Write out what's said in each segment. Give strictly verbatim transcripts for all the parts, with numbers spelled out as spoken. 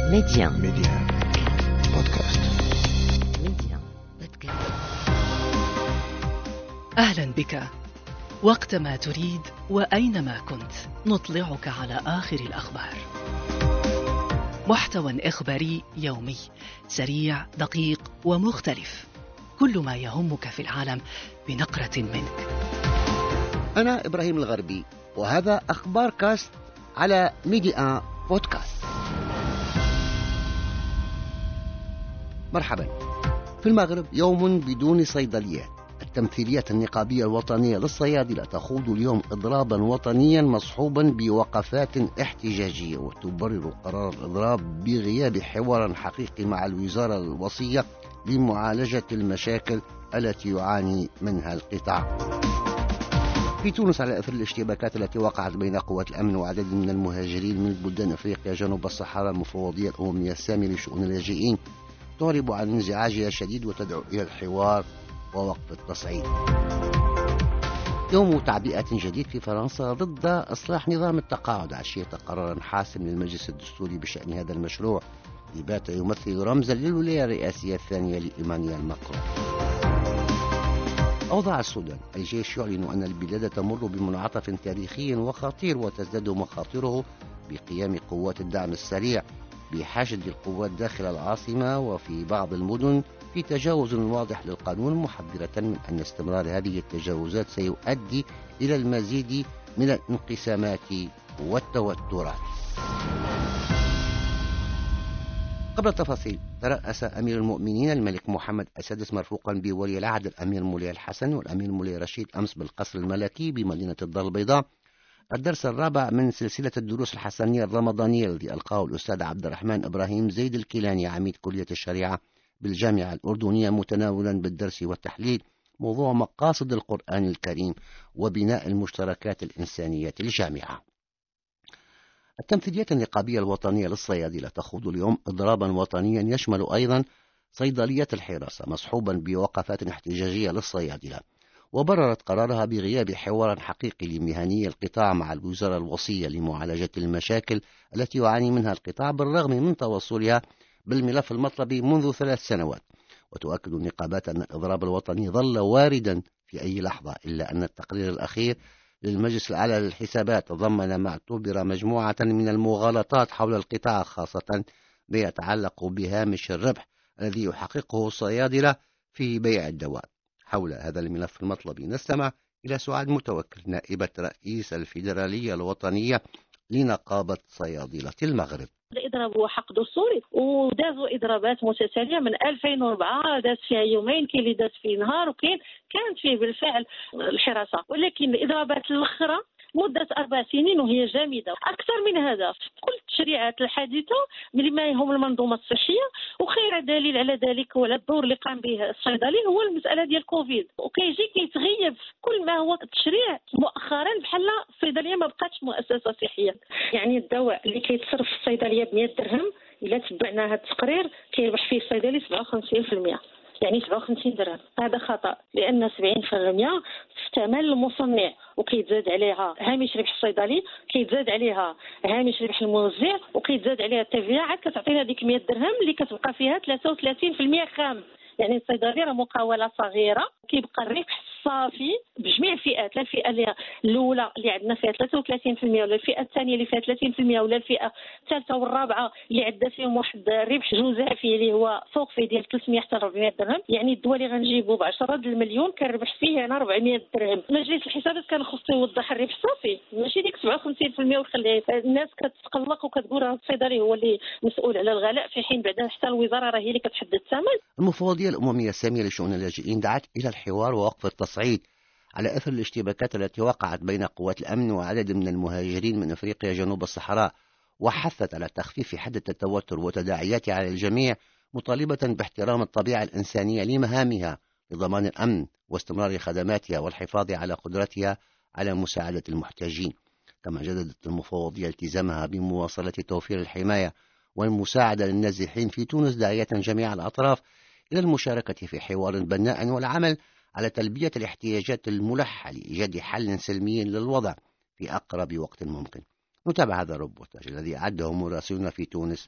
ميديان ميديان بودكاست. ميديان بودكاست. أهلا بك. وقتما تريد وأينما كنت نطلعك على آخر الأخبار. محتوى إخباري يومي سريع دقيق ومختلف، كل ما يهمك في العالم بنقرة منك. أنا إبراهيم الغربي، وهذا أخبار كاست على ميديان بودكاست. مرحبا. في المغرب يوم بدون صيدليات. التمثيلية النقابية الوطنية للصيادلة تخوض اليوم إضرابا وطنيا مصحوبا بوقفات احتجاجية، وتبرر قرار الإضراب بغياب حوار حقيقي مع الوزارة الوصية لمعالجة المشاكل التي يعاني منها القطاع. في تونس، على أثر الاشتباكات التي وقعت بين قوات الأمن وعدد من المهاجرين من بلدان أفريقيا جنوب الصحراء، المفوضية الأممية السامية لشؤون اللاجئين تعرب عن انزعاجها الشديد وتدعو إلى الحوار ووقف التصعيد. يوم تعبئة جديد في فرنسا ضد إصلاح نظام التقاعد عشية قرار حاسم للمجلس الدستوري بشأن هذا المشروع بات يمثل رمزا للولاية الرئاسية الثانية لإيمانويل ماكرون. أوضاع السودان. الجيش يعلن أن البلاد تمر بمنعطف تاريخي وخطير، وتزداد مخاطره بقيام قوات الدعم السريع بحشد القوات داخل العاصمة وفي بعض المدن في تجاوز واضح للقانون، محذرة من أن استمرار هذه التجاوزات سيؤدي إلى المزيد من الانقسامات والتوترات. قبل التفاصيل، ترأس أمير المؤمنين الملك محمد السادس مرفوقا بولي العهد الأمير مولاي الحسن والأمير مولاي رشيد أمس بالقصر الملكي بمدينة الدار البيضاء الدرس الرابع من سلسلة الدروس الحسنية الرمضانية الذي ألقاه الأستاذ عبد الرحمن إبراهيم زيد الكيلاني عميد كلية الشريعة بالجامعة الأردنية، متناولا بالدرس والتحليل موضوع مقاصد القرآن الكريم وبناء المشتركات الإنسانية الجامعة. التمثيلية النقابية الوطنية للصيادلة تخوض اليوم إضرابا وطنيا يشمل أيضا صيدلية الحراسة مصحوبا بوقفات احتجاجية للصيادلة، وبررت قرارها بغياب حوار حقيقي لمهني القطاع مع الوزارة الوصية لمعالجة المشاكل التي يعاني منها القطاع بالرغم من توصلها بالملف المطلبي منذ ثلاث سنوات. وتؤكد النقابات أن الإضراب الوطني ظل واردا في أي لحظة، إلا أن التقرير الأخير للمجلس الأعلى للحسابات تضمن ما اعتبر مجموعة من المغالطات حول القطاع، خاصة ما يتعلق بهامش الربح الذي يحققه الصيادلة في بيع الدواء. حول هذا الملف المطلبي نستمع إلى سعاد متوكل، نائبة رئيس الفيدرالية الوطنية لنقابة صيادلة المغرب. الإضراب هو حق دستوري، ودازوا إضرابات متتالية من ألفين وأربعة، داز فيها يومين، كاين اللي داز فيه نهار، وكاين كانت فيه بالفعل الحراسة، ولكن الإضرابات الأخرى مدة أربع سنين وهي جامدة. أكثر من هذا في كل التشريعات الحديثة بما يهم المنظومة الصحية، وخير دليل على ذلك وعلى الدور اللي قام به الصيدلي هو المسألة ديال كوفيد، وكيجي كيتغيب كل ما هو التشريع مؤخرا بحال الصيدلية ما بقاتش مؤسسة صحية. يعني الدواء اللي كيتصرف في الصيدلية ب مئة درهم، إلا تبعنا هذا التقرير كيربح فيه الصيدلي سبعة وخمسين بالمئة، يعني سبعة وخمسين درهم. هذا خطأ، لأن سبعين بالمئة في ثمن المصنع، وكيتزاد عليها هامش ربح الصيدلي، كيتزاد عليها هامش ربح الموزع، وكيتزاد عليها التيفيا، عاد كتعطينا ديك مئة درهم اللي كتبقى فيها ثلاثة وثلاثين بالمئة خام. يعني الصيدليه راه مقاوله صغيره، كيبقى الربح الصافي بجميع الفئات، لا الفئه الاولى اللي عندنا فيها ثلاثة وثلاثين بالمئة ولا الفئه الثانيه اللي فيها ثلاثين بالمئة ولا الفئه الثالثه والرابعه اللي عندها فيهم واحد الربح جزافي اللي هو فوق فيه ديال ثلاثمئة حتى أربعمئة درهم. يعني الدواء اللي غنجيبو ب عشرة المليون كنربح فيه انا أربعمئة درهم. مجلس الحسابات كان خصو يوضح الربح الصافي، ماشي ديك سبعة وخمسين بالمئة ويخلي الناس كتقلق وكتقول راه الصيدلي هو اللي مسؤول على الغلاء، في حين بعدا حتى الوزاره راه هي اللي كتحدد الثمن. المفوضية الأممية السامية لشؤون اللاجئين دعت إلى الحوار ووقف التصعيد على أثر الاشتباكات التي وقعت بين قوات الأمن وعدد من المهاجرين من أفريقيا جنوب الصحراء، وحثت على تخفيف حدة التوتر وتداعياته على الجميع، مطالبة باحترام الطبيعة الإنسانية لمهامها لضمان الأمن واستمرار خدماتها والحفاظ على قدرتها على مساعدة المحتاجين. كما جددت المفوضية التزامها بمواصلة توفير الحماية والمساعدة للنازحين في تونس، داعية جميع الأطراف إلى المشاركة في حوار بناء والعمل على تلبية الاحتياجات الملحة لإيجاد حل سلمي للوضع في أقرب وقت ممكن. نتابع هذا الريبورتاج الذي أعده مراسلنا في تونس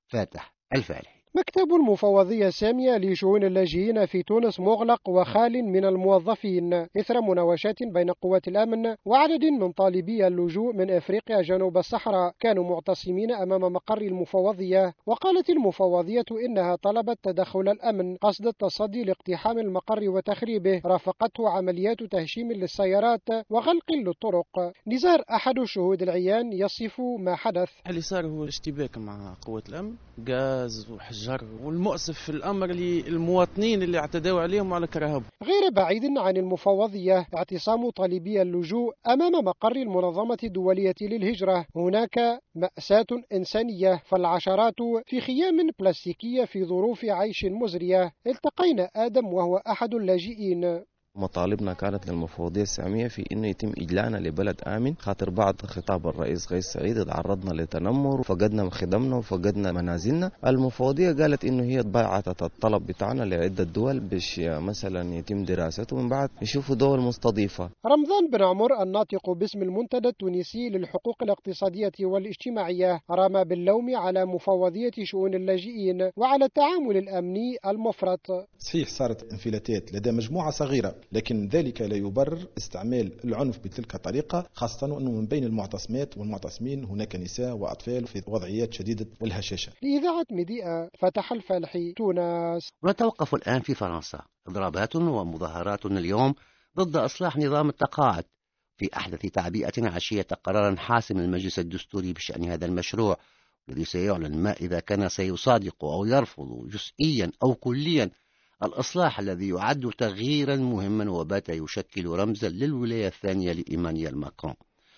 فاتح الفالحي. مكتب المفوضية السامية لشؤون اللاجئين في تونس مغلق وخال من الموظفين إثر مناوشات بين قوات الأمن وعدد من طالبي اللجوء من أفريقيا جنوب الصحراء كانوا معتصمين أمام مقر المفوضية. وقالت المفوضية إنها طلبت تدخل الأمن قصد التصدي لاقتحام المقر وتخريبه، رافقته عمليات تهشيم للسيارات وغلق للطرق. نزار أحد الشهود العيان يصف ما حدث. اللي صار هو اشتباك مع قوات الأمن، غاز وحجر، والمؤسف في الأمر للمواطنين اللي اعتدوا عليهم وعلى كراههم. غير بعيد عن المفوضية اعتصام طالبي اللجوء أمام مقر المنظمة الدولية للهجرة. هناك مأساة إنسانية، فالعشرات في خيام بلاستيكية في ظروف عيش مزرية. التقينا آدم وهو أحد اللاجئين. مطالبنا كانت للمفوضية السامية في إنه يتم إجلاءنا لبلد آمن، خاطر بعد خطاب الرئيس قيس سعيد تعرضنا لتنمر وفقدنا خدمنا وفقدنا منازلنا. المفوضية قالت إنه هي بعثت الطلب بتاعنا لعدة دول باش مثلا يتم دراسته ومن بعد يشوفوا دول مستضيفة. رمضان بن عمر الناطق باسم المنتدى التونسي للحقوق الاقتصادية والاجتماعية رمى باللوم على مفوضية شؤون اللاجئين وعلى التعامل الأمني المفرط. صحيح صارت انفلاتات لدى مجموعة صغيرة، لكن ذلك لا يبرر استعمال العنف بتلك الطريقة، خاصة وأنه من بين المعتصمات والمعتصمين هناك نساء وأطفال في وضعيات شديدة الهشاشة. لإذاعة ميديا فتح الفالحي، تونس. ونتوقف الآن في فرنسا. إضرابات ومظاهرات اليوم ضد إصلاح نظام التقاعد في أحدث تعبئة عشية قرار حاسم المجلس الدستوري بشأن هذا المشروع، الذي سيعلن ما إذا كان سيصادق أو يرفض جزئيا أو كليا الإصلاح الذي يعد تغييرا مهما وبات يشكل رمزا للولاية الثانية لإيمانويل ماكرون.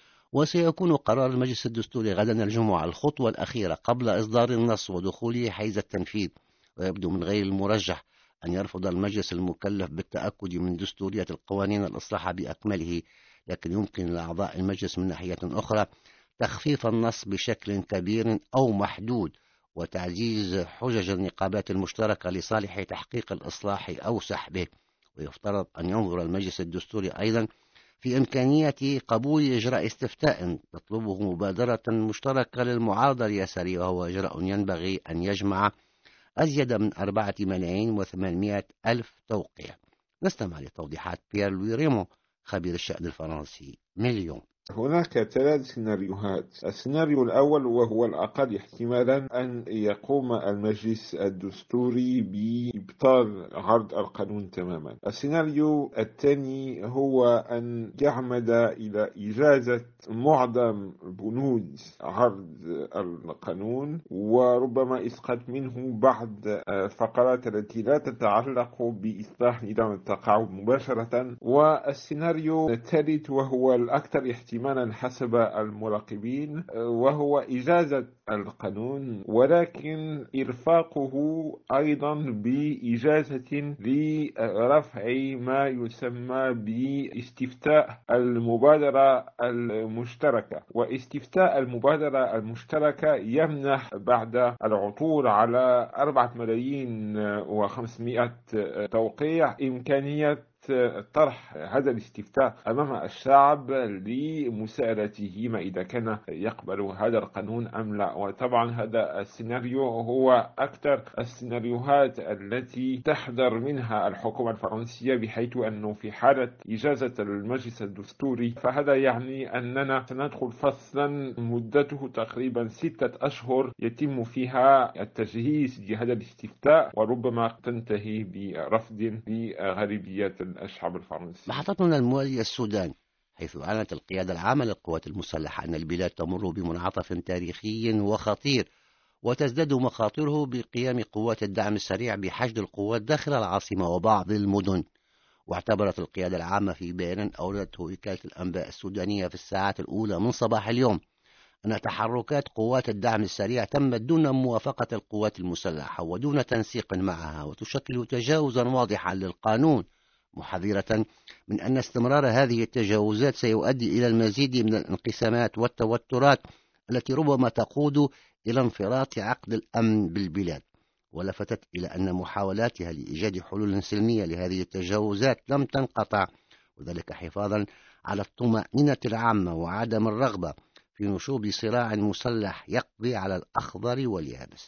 وسيكون قرار المجلس الدستوري غدا الجمعة الخطوة الأخيرة قبل إصدار النص ودخوله حيز التنفيذ، ويبدو من غير المرجح أن يرفض المجلس المكلف بالتأكد من دستورية القوانين الإصلاح بأكمله، لكن يمكن لأعضاء المجلس من ناحية أخرى تخفيف النص بشكل كبير أو محدود وتعزيز حجج النقابات المشتركة لصالح تحقيق الإصلاح أو سحبه. ويفترض أن ينظر المجلس الدستوري أيضا في إمكانية قبول إجراء استفتاء تطلبه مبادرة مشتركة للمعارضة اليسارية، وهو إجراء ينبغي أن يجمع أزيد من أربعة ملايين وثمانمائة ألف توقيع. نستمع لتوضيحات بيير لوي ريمون خبير الشأن الفرنسي مليون. هناك ثلاث سيناريوهات. السيناريو الأول وهو الأقل احتمالا أن يقوم المجلس الدستوري بإبطال عرض القانون تماما. السيناريو الثاني هو أن يعمد إلى إجازة معظم بنود عرض القانون وربما إسقاط منه بعض الفقرات التي لا تتعلق بإصلاح نظام التقاعد مباشرة. والسيناريو الثالث وهو الأكثر احتمالا حسب المراقبين وهو إجازة القانون، ولكن إرفاقه أيضا بإجازة لرفع ما يسمى باستفتاء المبادرة المشتركة. واستفتاء المبادرة المشتركة يمنح بعد العثور على أربعة ملايين وخمسمائة توقيع إمكانية طرح هذا الاستفتاء أمام الشعب لمساءلته ما إذا كان يقبل هذا القانون أم لا. وطبعا هذا السيناريو هو أكثر السيناريوهات التي تحذر منها الحكومة الفرنسية، بحيث أنه في حالة إجازة المجلس الدستوري فهذا يعني أننا سندخل فصلا مدته تقريبا ستة أشهر يتم فيها التجهيز لهذا الاستفتاء، وربما تنتهي برفض لغالبية الشعب الفرنسي. محطتنا الموالية السودان، حيث أعلنت القيادة العامة للقوات المسلحة أن البلاد تمر بمنعطف تاريخي وخطير، وتزداد مخاطره بقيام قوات الدعم السريع بحشد القوات داخل العاصمة وبعض المدن. واعتبرت القيادة العامة في بيان أوردته وكالة الأنباء السودانية في الساعات الأولى من صباح اليوم أن تحركات قوات الدعم السريع تمت دون موافقة القوات المسلحة ودون تنسيق معها، وتشكل تجاوزا واضحا للقانون، محذرة من أن استمرار هذه التجاوزات سيؤدي إلى المزيد من الانقسامات والتوترات التي ربما تقود إلى انفراط عقد الأمن بالبلاد. ولفتت إلى أن محاولاتها لإيجاد حلول سلمية لهذه التجاوزات لم تنقطع، وذلك حفاظا على الطمأنينة العامة وعدم الرغبة في نشوب صراع مسلح يقضي على الأخضر واليابس.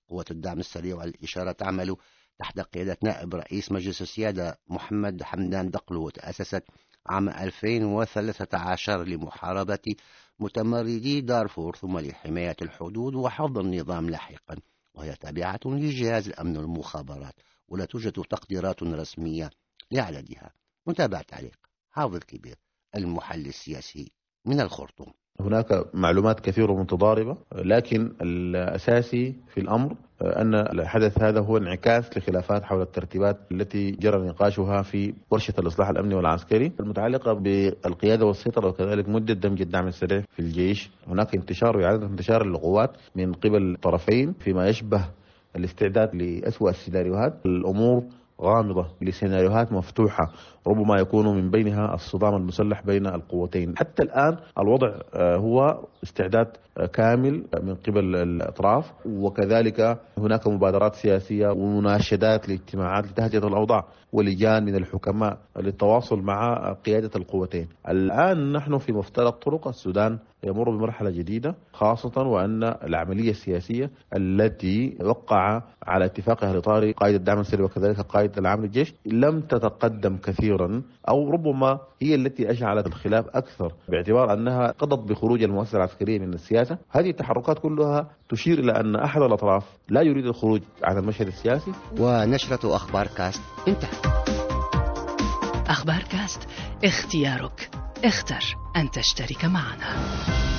قوة الدعم السريع والإشارة تعمل تحت قيادة نائب رئيس مجلس السيادة محمد حمدان دقلو، وتأسست عام ألفين وثلاثة عشر لمحاربة متمردي دارفور ثم لحماية الحدود وحفظ النظام لاحقا، وهي تابعة لجهاز الأمن والمخابرات، ولا توجد تقديرات رسمية لعددها. نتابع تعليق حافظ كبير المحلل السياسي من الخرطوم. هناك معلومات كثيرة متضاربة، لكن الأساسي في الأمر أن الحدث هذا هو انعكاس لخلافات حول الترتيبات التي جرى نقاشها في ورشة الإصلاح الأمني والعسكري المتعلقة بالقيادة والسيطرة، وكذلك مدة دمج الدعم السريع في الجيش. هناك انتشار وإعادة انتشار القوات من قبل الطرفين فيما يشبه الاستعداد لأسوأ السيناريوهات. الأمور غامضة لسيناريوهات مفتوحة ربما يكون من بينها الصدام المسلح بين القوتين. حتى الآن الوضع هو استعداد كامل من قبل الأطراف، وكذلك هناك مبادرات سياسية ومناشدات لاجتماعات لتهدئة الأوضاع ولجان من الحكماء للتواصل مع قيادة القوتين. الآن نحن في مفترق طرق. السودان يمر بمرحلة جديدة، خاصة وأن العملية السياسية التي وقع على اتفاقها لإطار قائد الدعم السري وكذلك القائد العام للجيش لم تتقدم كثيرا، أو ربما هي التي أشعلت الخلاف أكثر، باعتبار أنها قضت بخروج المؤسسة العسكرية من السياسة. هذه التحركات كلها تشير إلى أن أحد الأطراف لا يريد الخروج عن المشهد السياسي. ونشرة أخبار كاست انتهت. أخبار كاست، اختيارك، اختر أن تشترك معنا.